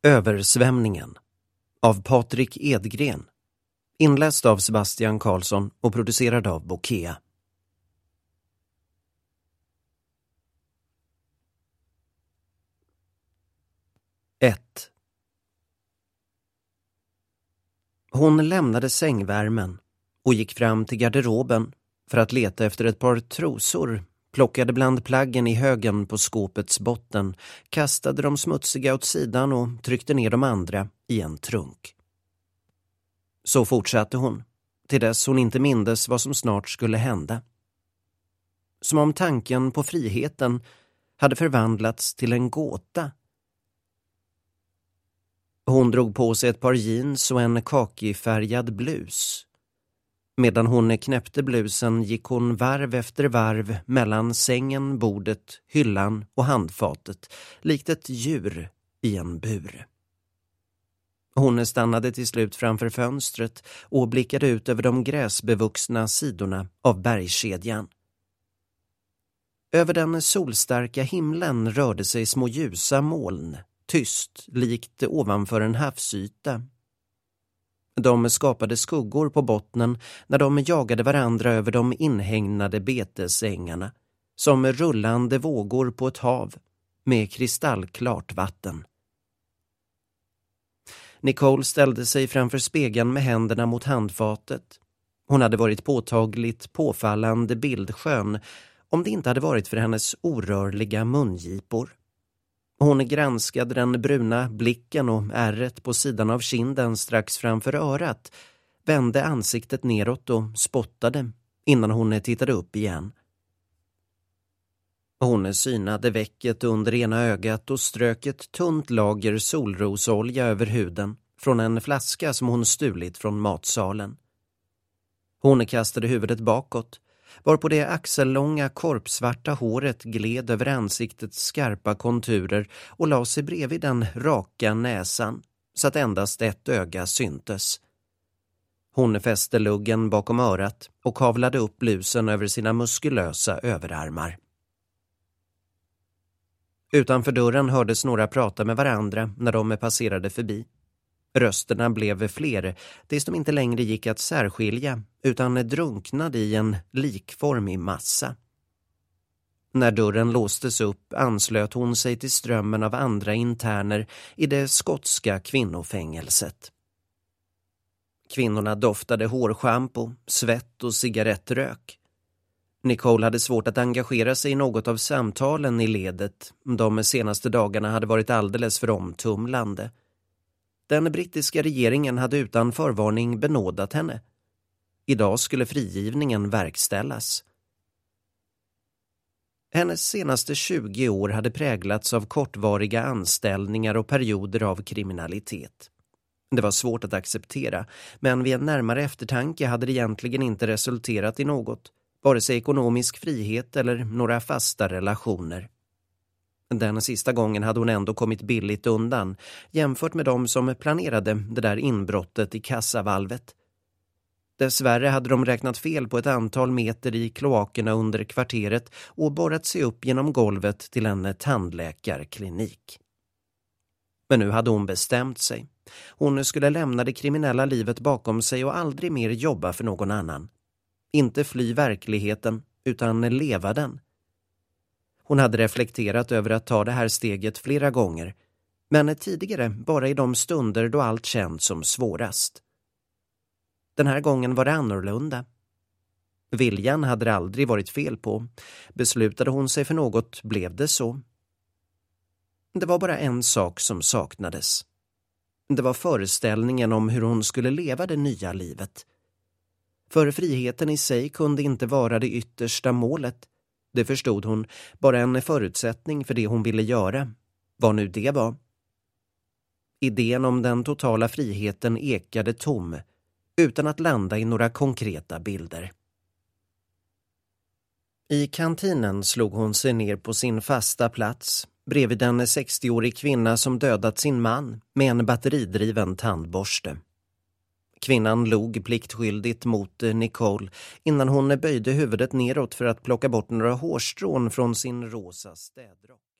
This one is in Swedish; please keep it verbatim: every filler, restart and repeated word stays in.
Översvämningen av Patrik Edgren, inläst av Sebastian Karlsson och producerad av Bokea. ett. Hon lämnade sängvärmen och gick fram till garderoben för att leta efter ett par trosor, plockade bland plaggen i högen på skåpets botten, kastade de smutsiga åt sidan och tryckte ner de andra i en trunk. Så fortsatte hon, till dess hon inte mindes vad som snart skulle hända. Som om tanken på friheten hade förvandlats till en gåta. Hon drog på sig ett par jeans och en kakifärgad blus. Medan hon knäppte blusen gick hon varv efter varv mellan sängen, bordet, hyllan och handfatet, likt ett djur i en bur. Hon stannade till slut framför fönstret och blickade ut över de gräsbevuxna sidorna av bergskedjan. Över den solstarka himlen rörde sig små ljusa moln, tyst, likt ovanför en havsyta. De skapade skuggor på bottnen när de jagade varandra över de inhägnade betesängarna, som rullande vågor på ett hav med kristallklart vatten. Nicole ställde sig framför spegeln med händerna mot handfatet. Hon hade varit påtagligt påfallande bildskön om det inte hade varit för hennes orörliga mungipor. Hon granskade den bruna blicken och ärret på sidan av kinden strax framför örat, vände ansiktet neråt och spottade innan hon tittade upp igen. Hon synade väcket under ena ögat och strök ett tunt lager solrosolja över huden från en flaska som hon stulit från matsalen. Hon kastade huvudet bakåt, varpå det axellånga korpsvarta håret gled över ansiktets skarpa konturer och la sig bredvid den raka näsan så att endast ett öga syntes. Hon fäste luggen bakom örat och kavlade upp blusen över sina muskulösa överarmar. Utanför dörren hördes några prata med varandra när de passerade förbi. Rösterna blev fler tills de inte längre gick att särskilja utan drunknade i en likformig massa. När dörren låstes upp anslöt hon sig till strömmen av andra interner i det skotska kvinnofängelset. Kvinnorna doftade hårschampo, svett och cigarettrök. Nicole hade svårt att engagera sig i något av samtalen i ledet. De senaste dagarna hade varit alldeles för omtumlande. Den brittiska regeringen hade utan förvarning benådat henne. Idag skulle frigivningen verkställas. Hennes senaste tjugo år hade präglats av kortvariga anställningar och perioder av kriminalitet. Det var svårt att acceptera, men vid en närmare eftertanke hade det egentligen inte resulterat i något, vare sig ekonomisk frihet eller några fasta relationer. Den sista gången hade hon ändå kommit billigt undan, jämfört med de som planerade det där inbrottet i kassavalvet. Dessvärre hade de räknat fel på ett antal meter i kloakerna under kvarteret och borrat sig upp genom golvet till en tandläkarklinik. Men nu hade hon bestämt sig. Hon skulle lämna det kriminella livet bakom sig och aldrig mer jobba för någon annan. Inte fly verkligheten, utan leva den. Hon hade reflekterat över att ta det här steget flera gånger, men tidigare bara i de stunder då allt känns som svårast. Den här gången var det annorlunda. Viljan hade det aldrig varit fel på. Beslutade hon sig för något blev det så. Det var bara en sak som saknades. Det var föreställningen om hur hon skulle leva det nya livet. För friheten i sig kunde inte vara det yttersta målet. Det förstod hon, bara en förutsättning för det hon ville göra, vad nu det var. Idén om den totala friheten ekade tom, utan att landa i några konkreta bilder. I kantinen slog hon sig ner på sin fasta plats, bredvid en sextioårig kvinna som dödat sin man med en batteridriven tandborste. Kvinnan log pliktskyldigt mot Nicole innan hon böjde huvudet neråt för att plocka bort några hårstrån från sin rosa städrock.